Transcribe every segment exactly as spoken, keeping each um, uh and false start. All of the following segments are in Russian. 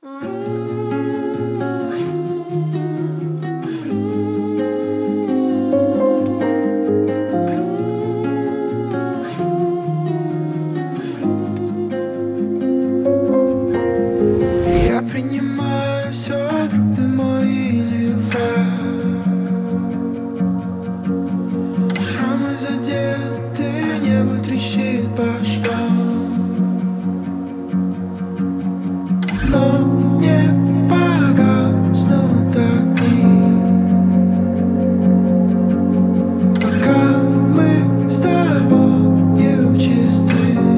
Я принимаю все, друг ты мой или враг. Шрамы задеты, небо трещит по швам, но не погаснут огни, пока мы с тобою чисты.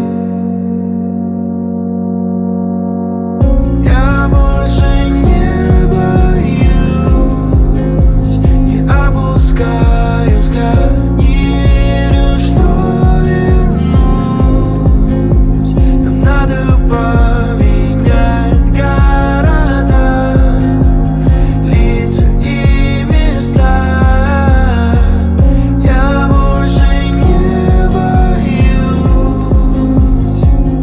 Я больше не боюсь, не опускаю взгляд, не верю, что вернусь. Нам надо поменять города, лица и места. Я больше не боюсь.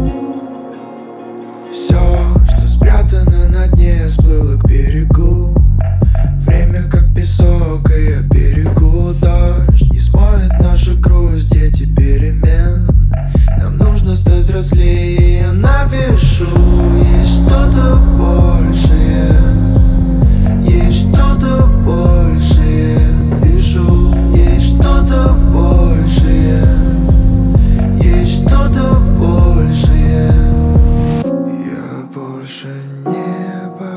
Все, что спрятано на дне, всплыло к берегу. Время как песок, и я берегу. Дождь не смоет нашу грусть, дети перемен. Нам нужно стать взрослее, я напишу. Есть что-то большее, есть что-то большее. Пишу, есть что-то большее, есть что-то большее. Я больше не боюсь.